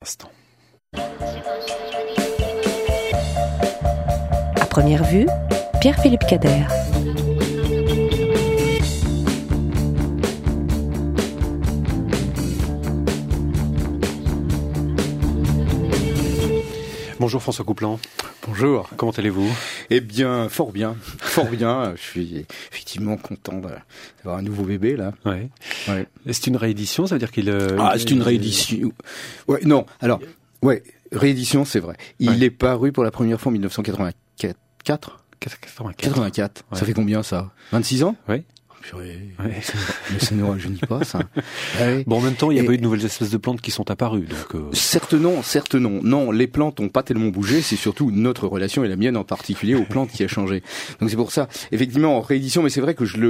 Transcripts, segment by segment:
instant. À première vue, Pierre-Philippe Cader. Bonjour François Coupland. Bonjour. Comment allez-vous ? Eh bien, fort bien. Je suis effectivement content d'avoir un nouveau bébé, là. Ouais. Ouais. C'est une réédition, ça veut dire qu'il... c'est une réédition. Ouais, non, alors, ouais, réédition, c'est vrai. Il est paru pour la première fois en 1984. 84. Ouais. Ça fait combien, ça ? 26 ans ? Oui. Ouais. Mais ça ne rajeunit pas, ça. Ouais. Bon, en même temps, il n'y a pas eu de nouvelles espèces de plantes qui sont apparues, donc... Certes non. Non, les plantes n'ont pas tellement bougé, c'est surtout notre relation, et la mienne en particulier, aux plantes qui a changé. Donc c'est pour ça, effectivement, en réédition, mais c'est vrai que je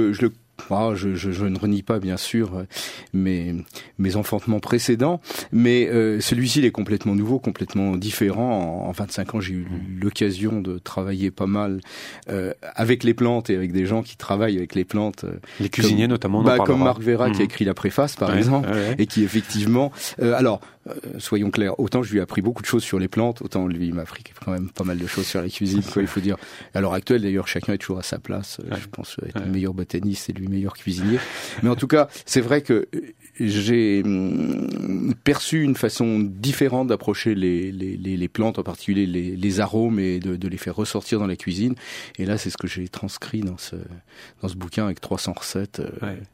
ne renie pas, bien sûr, mes enfantements précédents, mais celui-ci, il est complètement nouveau, complètement différent. En 25 ans, j'ai eu l'occasion de travailler pas mal avec les plantes et avec des gens qui travaillent avec les plantes. Les cuisiniers, notamment, on en parlera. Comme Marc Vera, qui a écrit la préface, par exemple, et qui, effectivement... soyons clairs, autant je lui ai appris beaucoup de choses sur les plantes, autant lui il m'a appris quand même pas mal de choses sur la cuisine, quoi, il faut dire. À l'heure actuelle, d'ailleurs, chacun est toujours à sa place. Je pense être le meilleur botaniste et lui meilleur cuisinier. Mais en tout cas, c'est vrai que j'ai perçu une façon différente d'approcher les plantes, en particulier les arômes, et de les faire ressortir dans la cuisine. Et là, c'est ce que j'ai transcrit dans ce bouquin avec 300 recettes.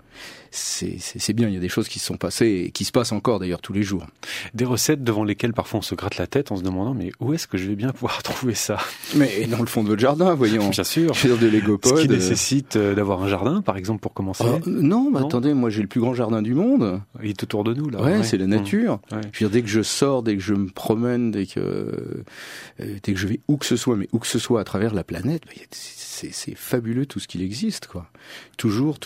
C'est bien, il y a des choses qui se sont passées et qui se passent encore d'ailleurs tous les jours. Des recettes devant lesquelles parfois on se gratte la tête en se demandant mais où est-ce que je vais bien pouvoir trouver ça ? Mais dans le fond de votre jardin, voyons. Bien sûr. Sur de légopodes. Ce qui nécessite d'avoir un jardin, par exemple, pour commencer. Non, attendez, moi j'ai le plus grand jardin du monde. Il est autour de nous là. Ouais, c'est la nature. Ouais. Je veux dire, dès que je sors, dès que je me promène, dès que je vais où que ce soit à travers la planète, c'est fabuleux tout ce qu'il existe, quoi. Toujours,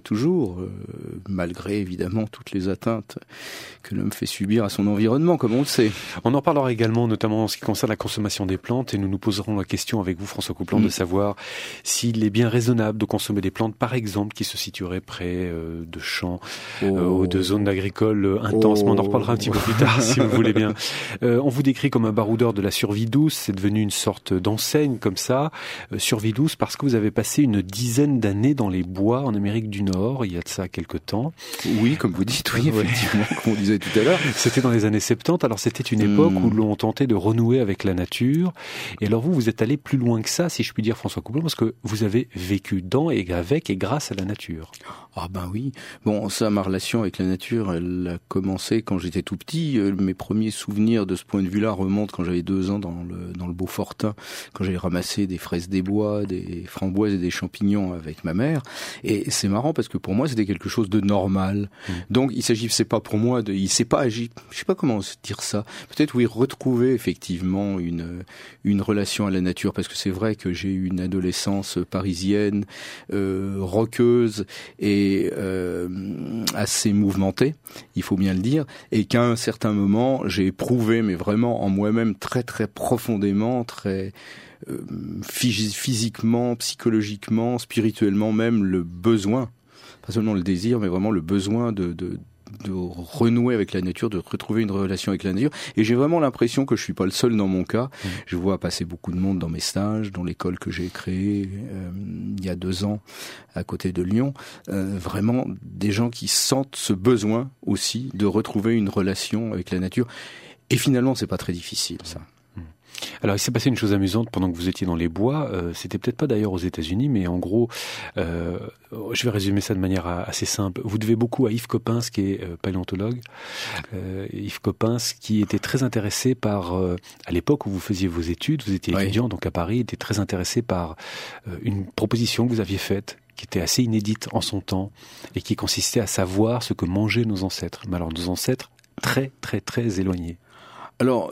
malgré évidemment toutes les atteintes que l'homme fait subir à son environnement, comme on le sait. On en parlera également, notamment en ce qui concerne la consommation des plantes, et nous poserons la question avec vous, François Coupland, de savoir s'il est bien raisonnable de consommer des plantes, par exemple, qui se situeraient près de champs ou de zones agricoles intenses. Mais on en reparlera un petit peu plus tard, si vous voulez bien. On vous décrit comme un baroudeur de la survie douce. C'est devenu une sorte d'enseigne comme ça, survie douce, parce que vous avez passé une dizaine d'années dans les bois en Amérique du Nord, il y a de ça quelque temps. Oui, comme vous dites, oui, effectivement, comme on disait tout à l'heure. C'était dans les années 70, alors c'était une époque où l'on tentait de renouer avec la nature. Et alors vous êtes allé plus loin que ça, si je puis dire, François Coupland, parce que vous avez vécu dans et avec et grâce à la nature. Ah ben oui. Bon, ça, ma relation avec la nature, elle a commencé quand j'étais tout petit. Mes premiers souvenirs de ce point de vue-là remontent quand j'avais 2 ans dans le Beaufortin, quand j'allais ramasser des fraises des bois, des framboises et des champignons avec ma mère. Et c'est marrant parce que pour moi, c'était quelque chose de normal. Donc, il s'agissait pas pour moi il s'est pas agi, je sais pas comment dire ça. Peut-être, oui, retrouver effectivement une relation à la nature, parce que c'est vrai que j'ai eu une adolescence parisienne, roqueuse et assez mouvementée, il faut bien le dire, et qu'à un certain moment, j'ai éprouvé, mais vraiment en moi-même très très profondément, très physiquement, psychologiquement, spirituellement même, le besoin, pas seulement le désir, mais vraiment le besoin de renouer avec la nature, de retrouver une relation avec la nature. Et j'ai vraiment l'impression que je suis pas le seul dans mon cas. Je vois passer beaucoup de monde dans mes stages, dans l'école que j'ai créée il y a 2 ans à côté de Lyon. Vraiment des gens qui sentent ce besoin aussi de retrouver une relation avec la nature. Et finalement, c'est pas très difficile, ça. Alors, il s'est passé une chose amusante pendant que vous étiez dans les bois. C'était peut-être pas d'ailleurs aux États-Unis, mais en gros, je vais résumer ça de manière assez simple. Vous devez beaucoup à Yves Coppens, qui est paléontologue. Yves Coppens, qui était très intéressé par, à l'époque où vous faisiez vos études, vous étiez étudiant donc à Paris, était très intéressé par une proposition que vous aviez faite, qui était assez inédite en son temps, et qui consistait à savoir ce que mangeaient nos ancêtres. Mais alors, nos ancêtres très, très, très éloignés. Alors,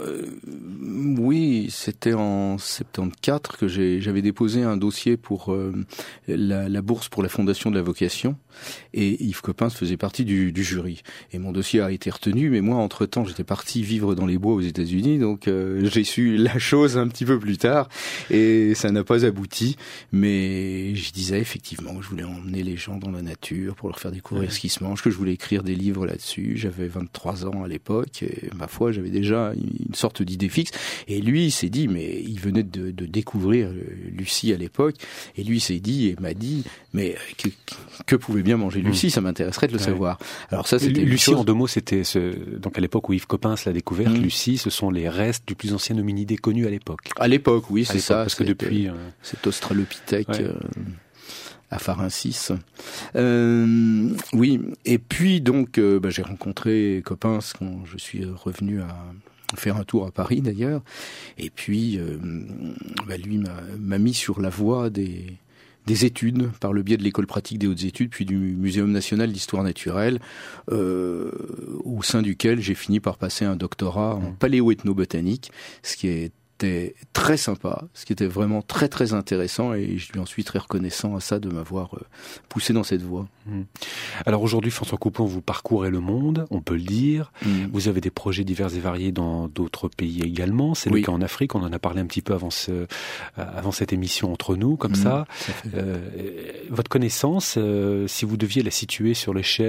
oui, c'était en 74 que j'avais déposé un dossier pour la bourse pour la Fondation de la Vocation, et Yves Coppens faisait partie du jury. Et mon dossier a été retenu, mais moi, entre-temps, j'étais parti vivre dans les bois aux États-Unis, donc j'ai su la chose un petit peu plus tard, et ça n'a pas abouti. Mais je disais effectivement que je voulais emmener les gens dans la nature pour leur faire découvrir ce qui se mange, que je voulais écrire des livres là-dessus. J'avais 23 ans à l'époque, et ma foi, j'avais déjà une sorte d'idée fixe. Et lui, il s'est dit, mais il venait de découvrir Lucie à l'époque, et lui, il s'est dit, et m'a dit, mais que pouvait bien manger Lucie, ça m'intéresserait de le savoir. Alors ça, c'était Lucie, en 2 mots, c'était donc à l'époque où Yves Coppens l'a découverte, Lucie, ce sont les restes du plus ancien hominidé connu à l'époque. À l'époque, oui, c'est ça. Parce que depuis... cet australopithèque... à Farensis. Oui, et puis donc j'ai rencontré Coppens quand je suis revenu à faire un tour à Paris d'ailleurs, et puis lui m'a mis sur la voie des études par le biais de l'école pratique des hautes études puis du Muséum national d'histoire naturelle, au sein duquel j'ai fini par passer un doctorat en paléo-ethnobotanique, ce qui était très sympa, ce qui était vraiment très très intéressant, et je lui en suis très reconnaissant à ça de m'avoir poussé dans cette voie. Alors aujourd'hui, François Coupon, vous parcourez le monde, on peut le dire. Vous avez des projets divers et variés dans d'autres pays également. C'est le cas en Afrique, on en a parlé un petit peu avant cette émission entre nous, comme ça. Votre connaissance, si vous deviez la situer sur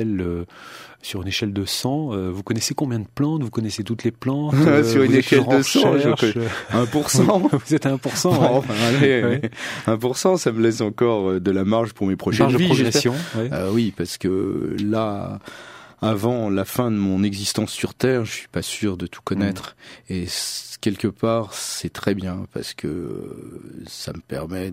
une échelle de 100, vous connaissez combien de plantes? Vous connaissez toutes les plantes? Sur une échelle de 100, je connais 1%. Vous êtes à 1%. Bon, allez, 1%, ça me laisse encore de la marge pour mes prochaines vies. Oui, parce que là, avant la fin de mon existence sur Terre, je suis pas sûr de tout connaître. Et quelque part, c'est très bien, parce que ça me permet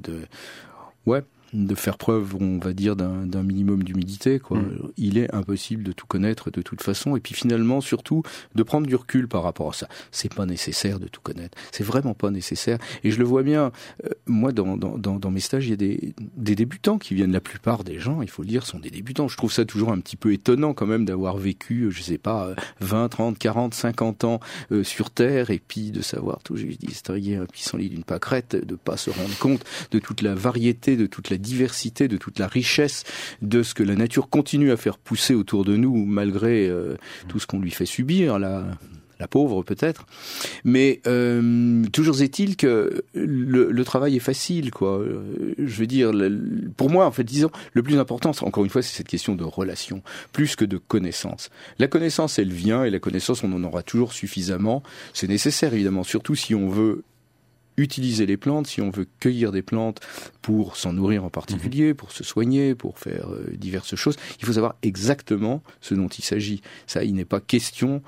de faire preuve, on va dire, d'un minimum d'humilité, quoi. Il est impossible de tout connaître de toute façon, et puis finalement, surtout, de prendre du recul par rapport à ça. C'est pas nécessaire de tout connaître. C'est vraiment pas nécessaire. Et je le vois bien, moi, dans mes stages, il y a des débutants qui viennent. La plupart des gens, il faut le dire, sont des débutants. Je trouve ça toujours un petit peu étonnant, quand même, d'avoir vécu, je sais pas, 20, 30, 40, 50 ans sur Terre, et puis de savoir tout, je dis, distinguer un pissenlit d'une pâquerette, de pas se rendre compte de toute la variété, de toute la diversité, de toute la richesse de ce que la nature continue à faire pousser autour de nous, malgré tout ce qu'on lui fait subir, la pauvre peut-être. Mais toujours est-il que le travail est facile, quoi. Je veux dire, pour moi, en fait, disons, le plus important, encore une fois, c'est cette question de relation, plus que de connaissance. La connaissance, elle vient, et la connaissance, on en aura toujours suffisamment. C'est nécessaire, évidemment, surtout si on veut utiliser les plantes, si on veut cueillir des plantes pour s'en nourrir en particulier, pour se soigner, pour faire diverses choses, il faut savoir exactement ce dont il s'agit. Ça, il n'est pas question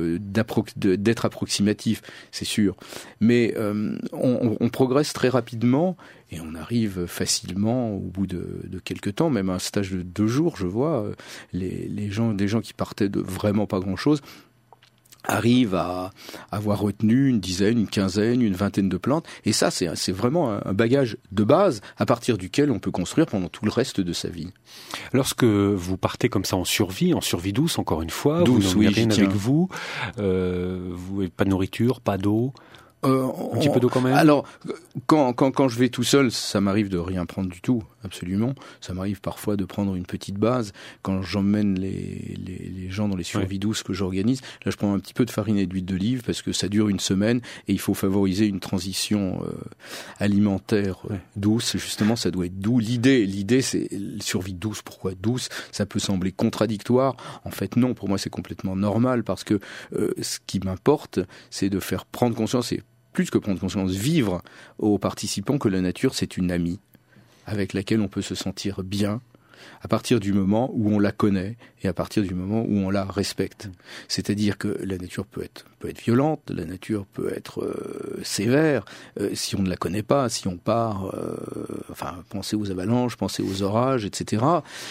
d'être approximatif, c'est sûr. Mais on progresse très rapidement, et on arrive facilement, au bout de quelques temps, même un stage de 2 jours, je vois, des gens qui partaient de vraiment pas grand-chose, arrive à avoir retenu une dizaine, une quinzaine, une vingtaine de plantes. Et ça, c'est vraiment un bagage de base à partir duquel on peut construire pendant tout le reste de sa vie. Lorsque vous partez comme ça en survie douce, encore une fois, douce, vous n'avez rien avec vous, pas de nourriture, pas d'eau. Un petit peu d'eau quand même. Alors, quand je vais tout seul, ça m'arrive de rien prendre du tout, absolument. Ça m'arrive parfois de prendre une petite base. Quand j'emmène les gens dans les survies douces que j'organise, là je prends un petit peu de farine et d'huile d'olive parce que ça dure une semaine et il faut favoriser une transition alimentaire douce. Justement, ça doit être doux. L'idée, c'est survie douce. Pourquoi douce? Ça peut sembler contradictoire. En fait, non. Pour moi, c'est complètement normal parce que ce qui m'importe, c'est de faire prendre conscience et plus que prendre conscience, vivre aux participants que la nature, c'est une amie avec laquelle on peut se sentir bien à partir du moment où on la connaît et à partir du moment où on la respecte. C'est-à-dire que la nature peut être violente, la nature peut être sévère, si on ne la connaît pas, si on part, pensez aux avalanches, pensez aux orages, etc.,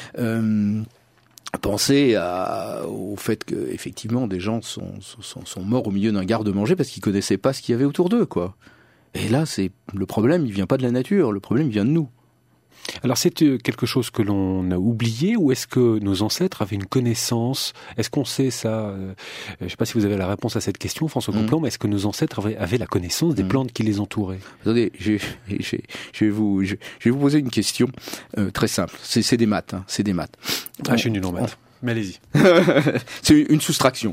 Pensez au fait que effectivement des gens sont morts au milieu d'un garde-manger parce qu'ils connaissaient pas ce qu'il y avait autour d'eux, quoi. Et là, c'est le problème, il vient pas de la nature, le problème il vient de nous. Alors c'est quelque chose que l'on a oublié ou est-ce que nos ancêtres avaient une connaissance? Est-ce qu'on sait ça? Je ne sais pas si vous avez la réponse à cette question, François Complon, mais est-ce que nos ancêtres avaient la connaissance des plantes qui les entouraient? Attendez, je vais vous poser une question très simple. C'est des maths, hein, c'est des maths. Je suis nul en maths, mais allez-y. C'est une soustraction.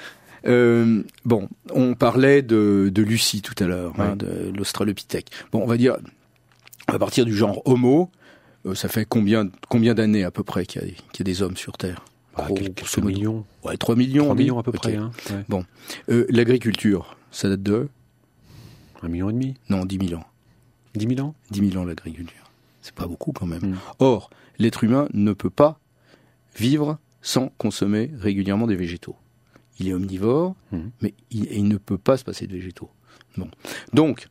On parlait de Lucie tout à l'heure, de l'Australopithèque. Bon, on va dire à partir du genre Homo, ça fait combien d'années à peu près qu'il y a des hommes sur Terre? quelques millions. Ouais, 3 millions. 3 millions à peu okay. près. Hein, ouais. Bon. L'agriculture, ça date de 1,5 million? Non, 10 000 ans. 10 000 ans 10 000 ans l'agriculture. C'est pas beaucoup quand même. Or, l'être humain ne peut pas vivre sans consommer régulièrement des végétaux. Il est omnivore, mais il ne peut pas se passer de végétaux. Bon. Donc,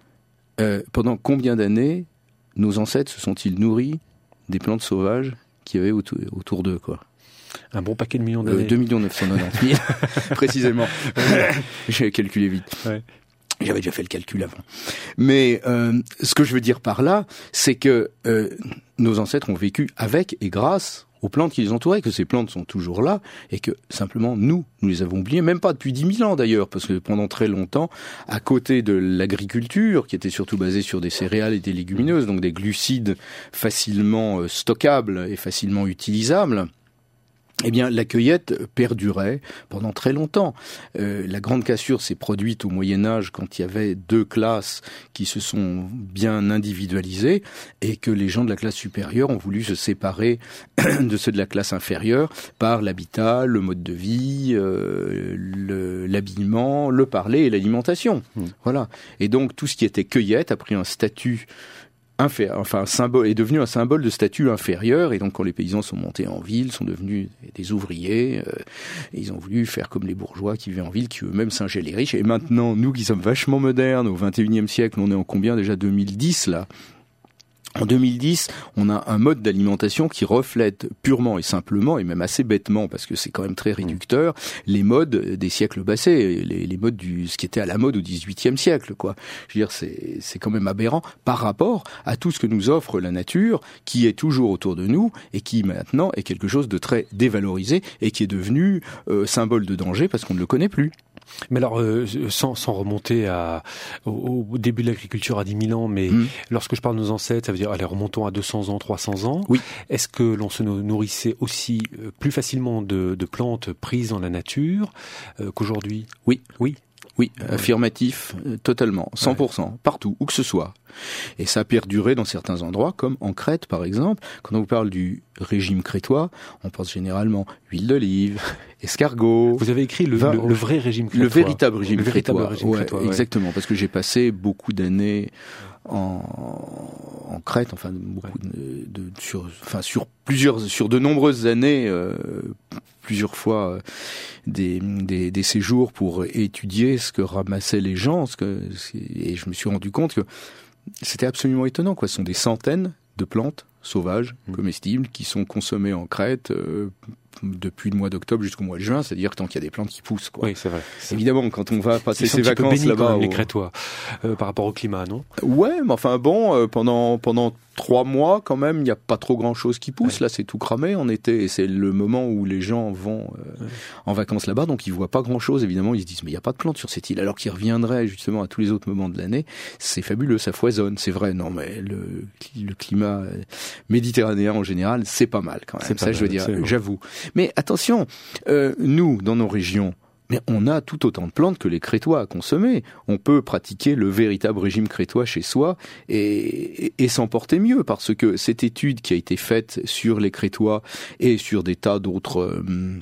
pendant combien d'années nos ancêtres se sont-ils nourris des plantes sauvages qu'il y avait autour d'eux, quoi? Un bon paquet de millions d'années. 2 990 000, précisément. J'ai calculé vite. Ouais. J'avais déjà fait le calcul avant. Mais ce que je veux dire par là, c'est que nos ancêtres ont vécu avec et grâce aux plantes qui les entouraient, que ces plantes sont toujours là, et que simplement nous les avons oubliées, même pas depuis 10 000 ans d'ailleurs, parce que pendant très longtemps, à côté de l'agriculture, qui était surtout basée sur des céréales et des légumineuses, donc des glucides facilement stockables et facilement utilisables, eh bien, la cueillette perdurait pendant très longtemps. La grande cassure s'est produite au Moyen-Âge quand il y avait 2 classes qui se sont bien individualisées et que les gens de la classe supérieure ont voulu se séparer de ceux de la classe inférieure par l'habitat, le mode de vie, l'habillement, le parler et l'alimentation. Voilà. Et donc, tout ce qui était cueillette a pris un statut un symbole est devenu un symbole de statut inférieur, et donc quand les paysans sont montés en ville, sont devenus des ouvriers, ils ont voulu faire comme les bourgeois qui vivaient en ville, qui eux-mêmes singeaient les riches. Et maintenant, nous qui sommes vachement modernes, au XXIe siècle, on est en combien déjà, 2010 là? En 2010, on a un mode d'alimentation qui reflète purement et simplement, et même assez bêtement, parce que c'est quand même très réducteur, les modes des siècles passés, les modes ce qui était à la mode au XVIIIe siècle, quoi. Je veux dire, c'est quand même aberrant par rapport à tout ce que nous offre la nature, qui est toujours autour de nous, et qui maintenant est quelque chose de très dévalorisé, et qui est devenu symbole de danger parce qu'on ne le connaît plus. Mais alors, sans remonter au début de l'agriculture à 10 000 ans, mais lorsque je parle de nos ancêtres, ça veut dire, allez, remontons à 200 ans, 300 ans. Oui. Est-ce que l'on se nourrissait aussi plus facilement de plantes prises dans la nature qu'aujourd'hui? Oui. Oui. Oui, affirmatif, totalement, 100%, partout, où que ce soit. Et ça a perduré dans certains endroits, comme en Crète par exemple. Quand on vous parle du régime crétois, on pense généralement huile d'olive, escargot. Vous avez écrit le vrai régime crétois. Le véritable régime crétois. Le régime crétois, ouais. Exactement, parce que j'ai passé beaucoup d'années en Crète, enfin beaucoup sur de nombreuses années, plusieurs fois des séjours pour étudier ce que ramassaient les gens, et je me suis rendu compte que c'était absolument étonnant, quoi. Ce sont des centaines de plantes sauvages, comestibles, qui sont consommées en Crète depuis le mois d'octobre jusqu'au mois de juin, c'est-à-dire tant qu'il y a des plantes qui poussent, quoi. Oui, c'est vrai. Évidemment, quand on va passer ses vacances là-bas, les Crétois, par rapport au climat, non? Ouais, mais enfin bon, pendant 3 mois quand même, il n'y a pas trop grand-chose qui pousse. Ouais. Là, c'est tout cramé en été, et c'est le moment où les gens vont en vacances là-bas, donc ils voient pas grand-chose. Évidemment, ils se disent mais il n'y a pas de plantes sur cette île, alors qu'ils reviendraient justement à tous les autres moments de l'année. C'est fabuleux, ça foisonne, c'est vrai. Non, mais le climat méditerranéen en général, c'est pas mal quand même. C'est ça, je veux dire, j'avoue. Mais attention, nous, dans nos régions, mais on a tout autant de plantes que les Crétois à consommer. On peut pratiquer le véritable régime crétois chez soi et s'en porter mieux, parce que cette étude qui a été faite sur les Crétois et sur des tas d'autres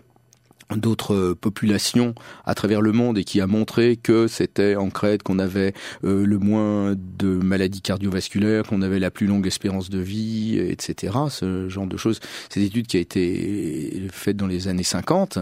populations à travers le monde, et qui a montré que c'était en Crète qu'on avait le moins de maladies cardiovasculaires, qu'on avait la plus longue espérance de vie, etc. Ce genre de choses. Cette étude qui a été faite dans les années 50,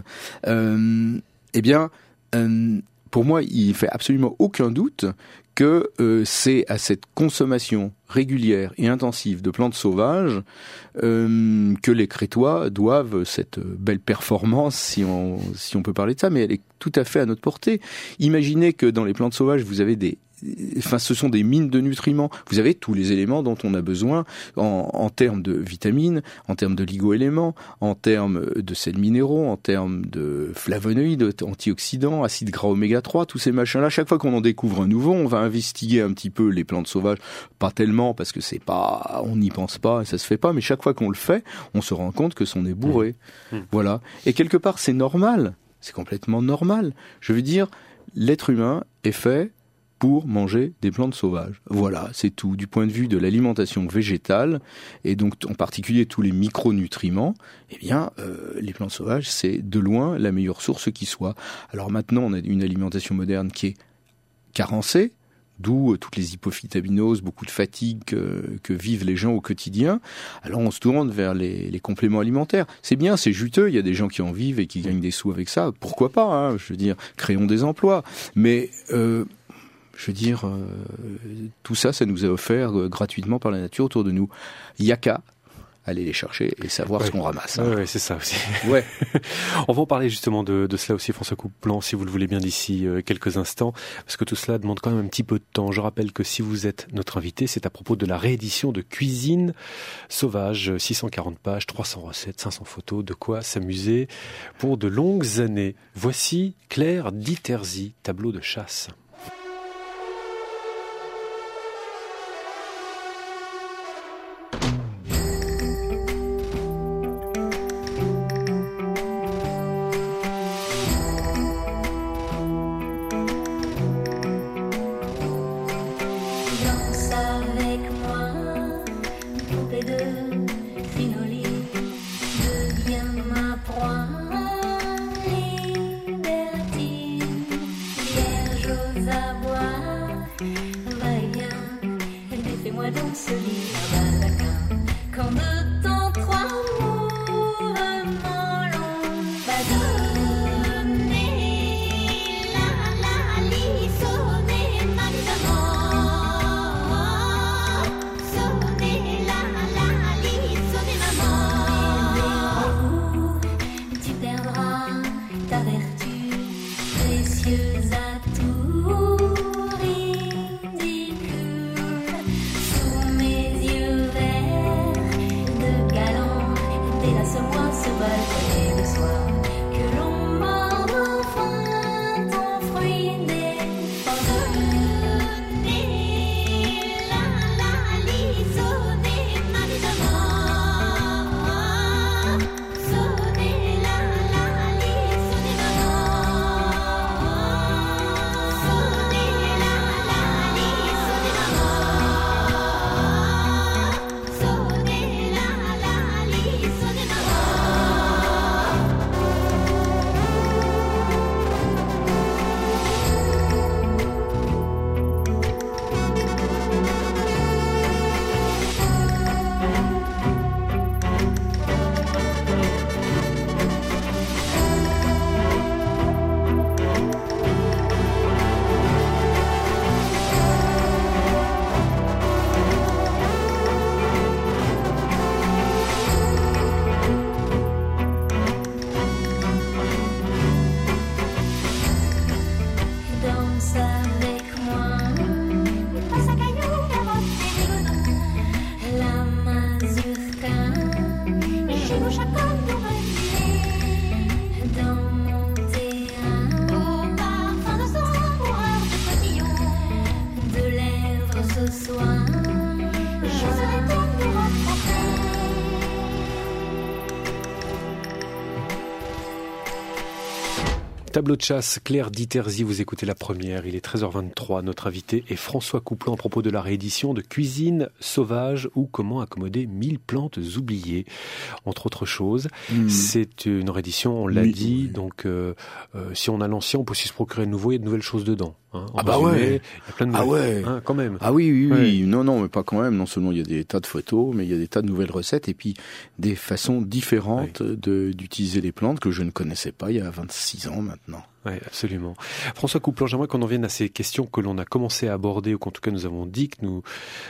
eh bien, pour moi, il fait absolument aucun doute que c'est à cette consommation régulière et intensive de plantes sauvages que les Crétois doivent cette belle performance, si on peut parler de ça, mais elle est tout à fait à notre portée. Imaginez que dans les plantes sauvages, vous avez ce sont des mines de nutriments. Vous avez tous les éléments dont on a besoin en termes de vitamines, en termes de ligo-éléments, en termes de sels minéraux, en termes de flavonoïdes, antioxydants, acides gras oméga 3, tous ces machins-là. Chaque fois qu'on en découvre un nouveau, on va investiguer un petit peu les plantes sauvages. Pas tellement, parce que on n'y pense pas, ça se fait pas, mais chaque fois qu'on le fait, on se rend compte que c'en est bourré. Voilà. Et quelque part, c'est normal. C'est complètement normal. Je veux dire, l'être humain est fait pour manger des plantes sauvages. Voilà, c'est tout. Du point de vue de l'alimentation végétale, et donc en particulier tous les micronutriments, eh bien, les plantes sauvages, c'est de loin la meilleure source qui soit. Alors maintenant, on a une alimentation moderne qui est carencée, d'où toutes les hypophytaminoses, beaucoup de fatigue que vivent les gens au quotidien. Alors on se tourne vers les compléments alimentaires. C'est bien, c'est juteux, il y a des gens qui en vivent et qui gagnent des sous avec ça. Pourquoi pas, hein, je veux dire, créons des emplois. Mais je veux dire, tout ça, ça nous est offert gratuitement par la nature autour de nous. Il n'y a qu'à aller les chercher et savoir ce qu'on ramasse. Hein. Ouais, c'est ça aussi. Ouais. On va en parler justement de cela aussi, François Couplan, si vous le voulez bien, d'ici quelques instants, parce que tout cela demande quand même un petit peu de temps. Je rappelle que si vous êtes notre invité, c'est à propos de la réédition de Cuisine sauvage, 640 pages, 300 recettes, 500 photos, de quoi s'amuser pour de longues années. Voici Claire Diterzi, tableau de chasse. Tableau de chasse, Claire Diterzi, vous écoutez la première, il est 13h23, notre invité est François Couplan à propos de la réédition de Cuisine sauvage ou comment accommoder 1000 plantes oubliées, entre autres choses. C'est une réédition, on l'a dit, donc si on a l'ancien, on peut aussi se procurer le nouveau, il y a de nouvelles choses dedans. Hein, ah bah résumé, ouais. Il y a plein de nouvelles, ouais. Hein, quand même. Ah oui, ouais. Non, mais pas quand même. Non seulement il y a des tas de photos, mais il y a des tas de nouvelles recettes et puis des façons différentes d'utiliser les plantes que je ne connaissais pas il y a 26 ans maintenant. Oui, absolument. François Couplan, j'aimerais qu'on en vienne à ces questions que l'on a commencé à aborder, ou qu'en tout cas nous avons dit que nous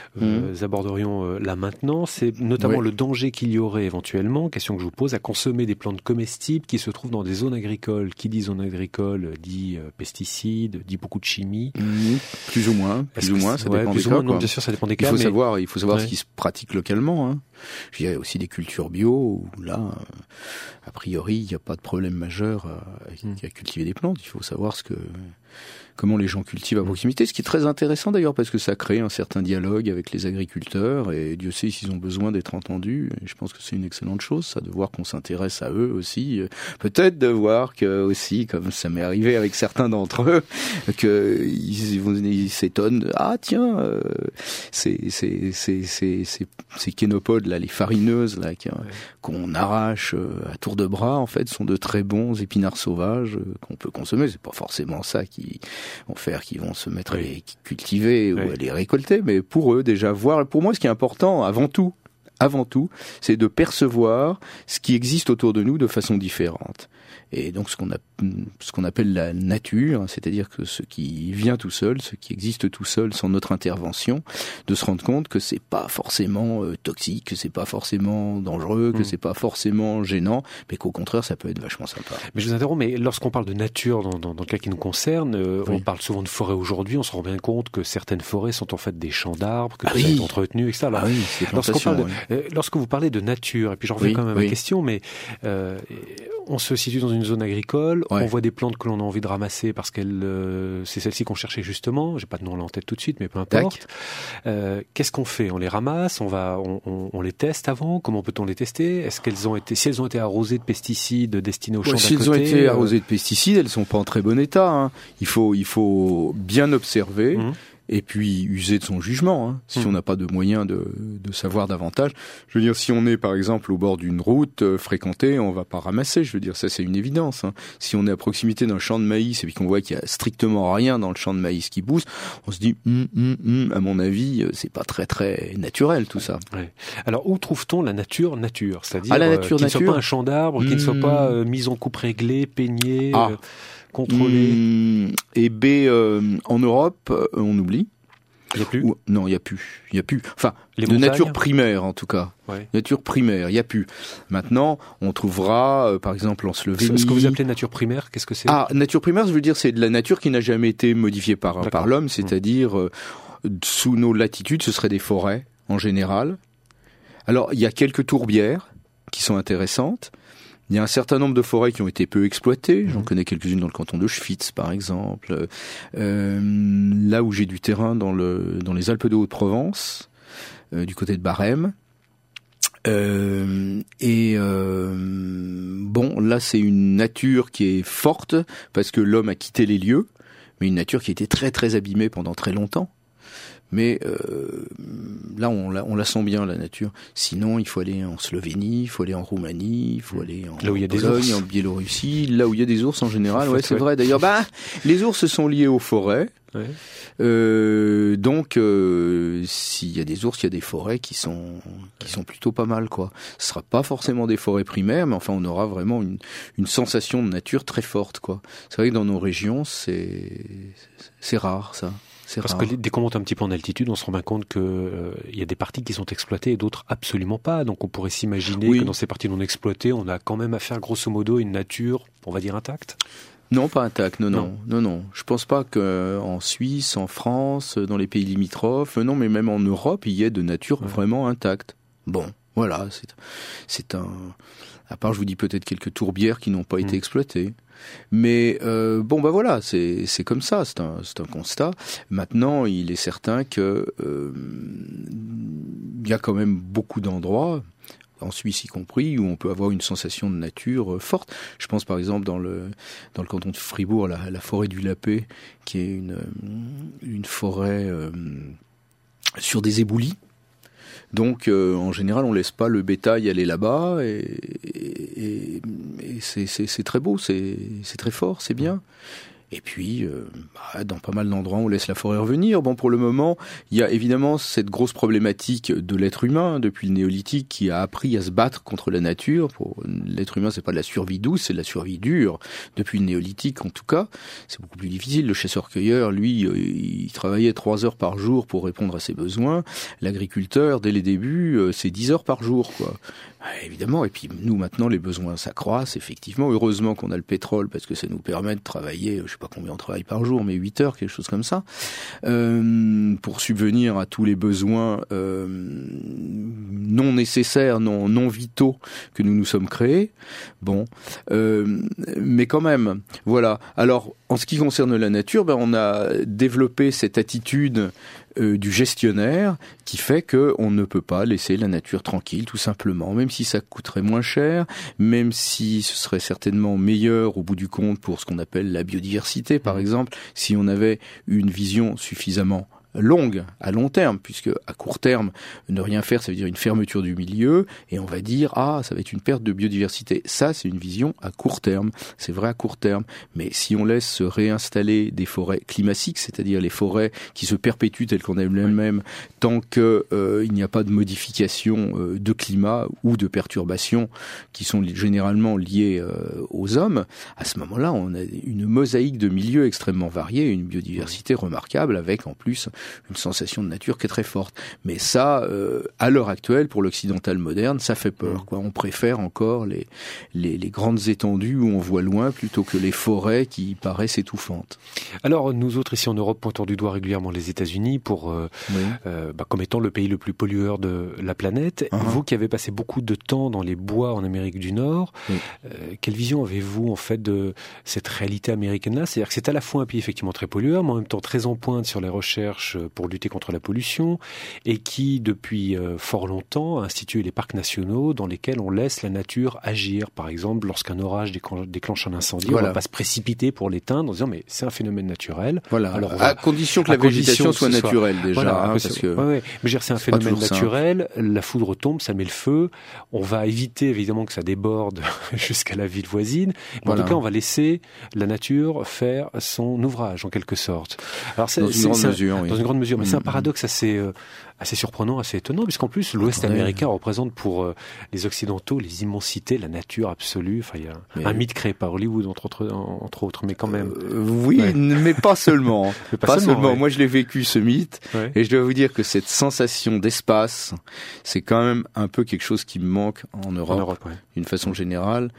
aborderions là maintenant. C'est notamment le danger qu'il y aurait éventuellement, question que je vous pose, à consommer des plantes comestibles qui se trouvent dans des zones agricoles. Qui dit zone agricole dit pesticides, dit beaucoup de chimie. Plus ou moins, ça dépend des cas. Non, bien sûr, ça dépend des cas. Il faut savoir ce qui se pratique localement. Hein. Il y a aussi des cultures bio où là, a priori, il n'y a pas de problème majeur à cultiver des plantes. Il faut savoir ce comment les gens cultivent à proximité, ce qui est très intéressant d'ailleurs parce que ça crée un certain dialogue avec les agriculteurs et Dieu sait s'ils ont besoin d'être entendus. Et je pense que c'est une excellente chose, ça, de voir qu'on s'intéresse à eux aussi. Peut-être de voir que aussi, comme ça m'est arrivé avec certains d'entre eux, qu'ils s'étonnent. Ah tiens, ces kénopodes là, les farineuses là qu'on arrache à tour de bras, en fait, sont de très bons épinards sauvages qu'on peut consommer. C'est pas forcément ça qui vont se mettre à les cultiver ou à les récolter, mais pour eux déjà voir. Pour moi, ce qui est important avant tout, c'est de percevoir ce qui existe autour de nous de façon différente. Et donc ce qu'on appelle la nature, c'est-à-dire que ce qui vient tout seul, ce qui existe tout seul sans notre intervention, de se rendre compte que c'est pas forcément toxique, que c'est pas forcément dangereux, que c'est pas forcément gênant, mais qu'au contraire ça peut être vachement sympa. Mais je vous interromps, mais lorsqu'on parle de nature dans le cas qui nous concerne, on parle souvent de forêt aujourd'hui, on se rend bien compte que certaines forêts sont en fait des champs d'arbres, que ça sont entretenues, etc. Alors, lorsque vous parlez de nature, et puis j'en reviens quand même à ma question, mais on se situe dans une zone agricole, on voit des plantes que l'on a envie de ramasser parce qu'elles, c'est celles-ci qu'on cherchait justement. J'ai pas de nom là en tête tout de suite, mais peu importe. Qu'est-ce qu'on fait ? On les ramasse, on les teste avant. Comment peut-on les tester ? Si elles ont été arrosées de pesticides destinés aux champs d'à côté. Si elles ont été arrosées de pesticides, elles sont pas en très bon état. Hein. Il faut bien observer. Et puis user de son jugement, si on n'a pas de moyen de savoir davantage. Je veux dire, si on est par exemple au bord d'une route fréquentée, on va pas ramasser, je veux dire, ça c'est une évidence. Si on est à proximité d'un champ de maïs et puis qu'on voit qu'il y a strictement rien dans le champ de maïs qui pousse, on se dit, à mon avis, c'est pas très très naturel tout ça. Ouais. Alors où trouve-t-on la nature ? C'est-à-dire qui ne soit pas un champ d'arbres, qui ne soit pas mise en coupe réglée, peignée... contrôlé. En Europe, on oublie. Il n'y a plus ? Non, il n'y a plus. Enfin, les de montagnes, nature primaire, en tout cas. Ouais. Nature primaire, il n'y a plus. Maintenant, on trouvera, par exemple, en Slovénie... Ce que vous appelez nature primaire, qu'est-ce que c'est ? Nature primaire, je veux dire, c'est de la nature qui n'a jamais été modifiée par l'homme, c'est-à-dire, sous nos latitudes, ce seraient des forêts, en général. Alors, il y a quelques tourbières qui sont intéressantes. Il y a un certain nombre de forêts qui ont été peu exploitées. J'en connais quelques-unes dans le canton de Schwytz, par exemple. Là où j'ai du terrain dans les Alpes de Haute-Provence, du côté de Barème. Là, c'est une nature qui est forte parce que l'homme a quitté les lieux, mais une nature qui a été très très abîmée pendant très longtemps. Mais là, on la sent bien, la nature. Sinon, il faut aller en Slovénie, il faut aller en Roumanie, il faut aller en Pologne, en Biélorussie, là où il y a des ours en général. Ouais, c'est vrai. D'ailleurs, les ours sont liés aux forêts. Ouais. Donc, s'il y a des ours, il y a des forêts qui sont plutôt pas mal, quoi. Ce sera pas forcément des forêts primaires, mais enfin, on aura vraiment une sensation de nature très forte, quoi. C'est vrai que dans nos régions, c'est rare, ça. Parce que dès qu'on monte un petit peu en altitude, on se rend bien compte que y a des parties qui sont exploitées et d'autres absolument pas. Donc on pourrait s'imaginer que dans ces parties non exploitées, on a quand même à faire grosso modo une nature, on va dire, intacte. Non, pas intacte, non. Je pense pas qu'en Suisse, en France, dans les pays limitrophes, non, mais même en Europe, il y ait de nature vraiment intacte. Bon, voilà, c'est un... À part, je vous dis peut-être quelques tourbières qui n'ont pas été exploitées. Mais voilà, c'est comme ça, c'est un constat. Maintenant, il est certain que il y a quand même beaucoup d'endroits, en Suisse y compris, où on peut avoir une sensation de nature forte. Je pense par exemple dans le canton de Fribourg, la forêt du Lapé, qui est une forêt sur des éboulis. Donc, en général, on laisse pas le bétail aller là-bas et c'est très beau, c'est très fort, c'est bien. Et puis, dans pas mal d'endroits, on laisse la forêt revenir. Bon, pour le moment, il y a évidemment cette grosse problématique de l'être humain depuis le néolithique qui a appris à se battre contre la nature. Pour l'être humain, c'est pas de la survie douce, c'est de la survie dure. Depuis le néolithique, en tout cas, c'est beaucoup plus difficile. Le chasseur-cueilleur, lui, il travaillait 3 heures par jour pour répondre à ses besoins. L'agriculteur, dès les débuts, c'est 10 heures par jour, quoi. Évidemment, et puis nous maintenant les besoins s'accroissent effectivement. Heureusement qu'on a le pétrole parce que ça nous permet de travailler, je sais pas combien on travaille par jour, mais 8 heures, quelque chose comme ça, pour subvenir à tous les besoins non nécessaires, non vitaux que nous nous sommes créés. Bon, mais quand même, voilà. Alors, en ce qui concerne la nature, on a développé cette attitude du gestionnaire qui fait que on ne peut pas laisser la nature tranquille, tout simplement, même si ça coûterait moins cher, même si ce serait certainement meilleur au bout du compte pour ce qu'on appelle la biodiversité, par exemple, si on avait une vision suffisamment longue, à long terme, puisque à court terme, ne rien faire, ça veut dire une fermeture du milieu, et on va dire, ça va être une perte de biodiversité. Ça, c'est une vision à court terme. C'est vrai à court terme. Mais si on laisse se réinstaller des forêts climatiques, c'est-à-dire les forêts qui se perpétuent telles qu'on aime elles-mêmes, tant que il n'y a pas de modification de climat ou de perturbations qui sont généralement liées aux hommes, à ce moment-là, on a une mosaïque de milieux extrêmement variés, une biodiversité remarquable, avec en plus une sensation de nature qui est très forte. Mais ça, à l'heure actuelle, pour l'occidental moderne, ça fait peur, quoi. On préfère encore les grandes étendues où on voit loin plutôt que les forêts qui paraissent étouffantes. Alors, nous autres, ici en Europe, pointons du doigt régulièrement les États-Unis pour, comme étant le pays le plus pollueur de la planète. Vous qui avez passé beaucoup de temps dans les bois en Amérique du Nord, quelle vision avez-vous, en fait, de cette réalité américaine-là? C'est-à-dire que c'est à la fois un pays effectivement très pollueur, mais en même temps très en pointe sur les recherches pour lutter contre la pollution, et qui, depuis fort longtemps, a institué les parcs nationaux dans lesquels on laisse la nature agir. Par exemple, lorsqu'un orage déclenche un incendie, on ne va pas se précipiter pour l'éteindre en disant mais c'est un phénomène naturel. Voilà. Alors, à condition que la végétation soit naturelle déjà. Voilà, parce que mais je veux dire, c'est un phénomène naturel, la foudre tombe, ça met le feu, on va éviter évidemment que ça déborde jusqu'à la ville voisine, mais en tout cas on va laisser la nature faire son ouvrage en quelque sorte. Alors dans une grande mesure, mais c'est un paradoxe assez surprenant, assez étonnant, puisqu'en plus l'Ouest américain représente pour les Occidentaux les immensités, la nature absolue. Enfin, il y a un mythe créé par Hollywood entre autres, mais quand même. Mais pas seulement. pas seulement. Ouais. Moi, je l'ai vécu ce mythe, et je dois vous dire que cette sensation d'espace, c'est quand même un peu quelque chose qui me manque en Europe, d'une façon générale.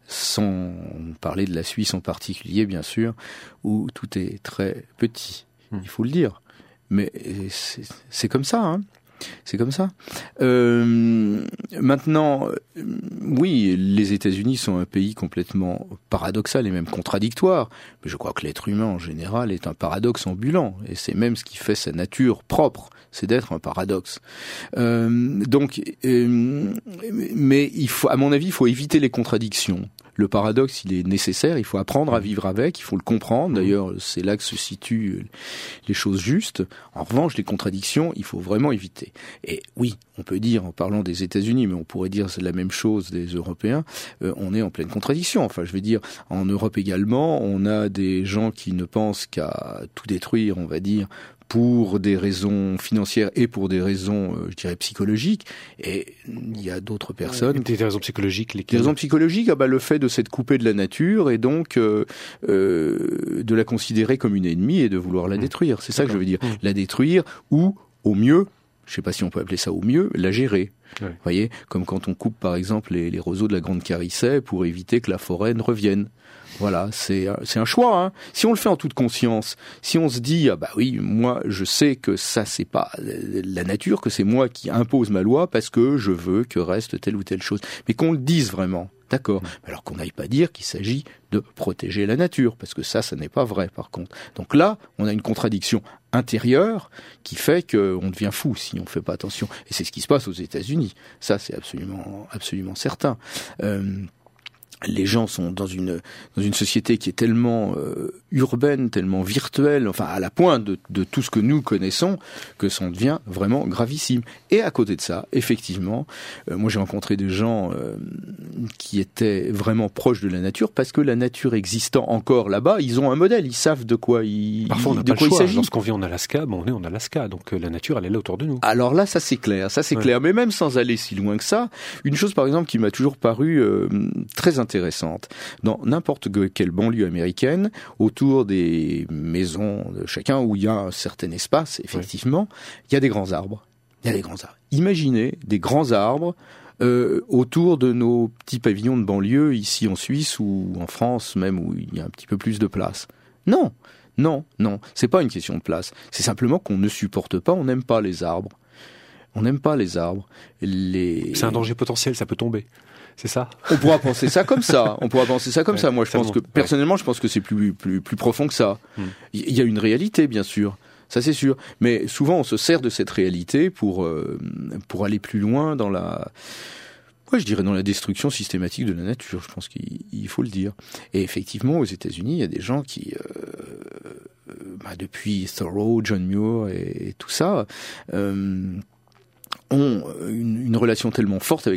Sans parler de la Suisse en particulier, bien sûr, où tout est très petit. Il faut le dire. Mais c'est comme ça, hein. C'est comme ça. Maintenant, oui, les États-Unis sont un pays complètement paradoxal et même contradictoire. Mais je crois que l'être humain en général est un paradoxe ambulant. Et c'est même ce qui fait sa nature propre, c'est d'être un paradoxe. Mais il faut, à mon avis, il faut éviter les contradictions. Le paradoxe, il est nécessaire, il faut apprendre à vivre avec, il faut le comprendre. D'ailleurs, c'est là que se situent les choses justes. En revanche, les contradictions, il faut vraiment éviter. Et oui, on peut dire, en parlant des États-Unis, mais on pourrait dire la même chose des Européens, on est en pleine contradiction. Enfin, je veux dire, en Europe également, on a des gens qui ne pensent qu'à tout détruire, on va dire, pour des raisons financières et pour des raisons, je dirais, psychologiques. Et il y a d'autres personnes... Des raisons psychologiques, lesquelles ? Des raisons psychologiques, le fait de s'être coupé de la nature et donc de la considérer comme une ennemie et de vouloir la détruire. C'est ça que je veux dire. La détruire ou, au mieux, je ne sais pas si on peut appeler ça au mieux, la gérer. Vous voyez, comme quand on coupe par exemple les roseaux de la Grande Carissay pour éviter que la forêt ne revienne. Voilà, c'est un choix, hein. Si on le fait en toute conscience, si on se dit oui, moi je sais que ça c'est pas la nature, que c'est moi qui impose ma loi parce que je veux que reste telle ou telle chose, mais qu'on le dise vraiment. D'accord. Alors qu'on n'aille pas dire qu'il s'agit de protéger la nature, parce que ça n'est pas vrai par contre. Donc là, on a une contradiction intérieure qui fait qu'on devient fou si on ne fait pas attention. Et c'est ce qui se passe aux États-Unis. Ça, c'est absolument certain. Les gens sont dans une société qui est tellement urbaine, tellement virtuelle, enfin à la pointe de tout ce que nous connaissons, que ça en devient vraiment gravissime. Et à côté de ça, effectivement, moi j'ai rencontré des gens qui étaient vraiment proches de la nature, parce que la nature existant encore là-bas, ils ont un modèle, ils savent de quoi il s'agit. Parfois on n'a pas le choix. Lorsqu'on vit en Alaska, on est en Alaska, donc la nature elle est là autour de nous. Alors là, ça c'est clair, clair. Mais même sans aller si loin que ça, une chose par exemple qui m'a toujours paru très intéressante, dans n'importe quelle banlieue américaine, autour des maisons de chacun où il y a un certain espace, effectivement, il y a des grands arbres. Imaginez des grands arbres autour de nos petits pavillons de banlieue, ici en Suisse ou en France même, où il y a un petit peu plus de place. Non, c'est pas une question de place. C'est simplement qu'on ne supporte pas, on n'aime pas les arbres. On n'aime pas les arbres. C'est un danger potentiel, ça peut tomber. C'est ça? On pourra penser ça comme ça. Moi, je pense que, personnellement, je pense que c'est plus profond que ça. Il y a une réalité, bien sûr. Ça, c'est sûr. Mais souvent, on se sert de cette réalité pour aller plus loin dans dans la destruction systématique de la nature. Je pense qu'il faut le dire. Et effectivement, aux États-Unis, il y a des gens qui, depuis Thoreau, John Muir et tout ça, ont une relation tellement forte avec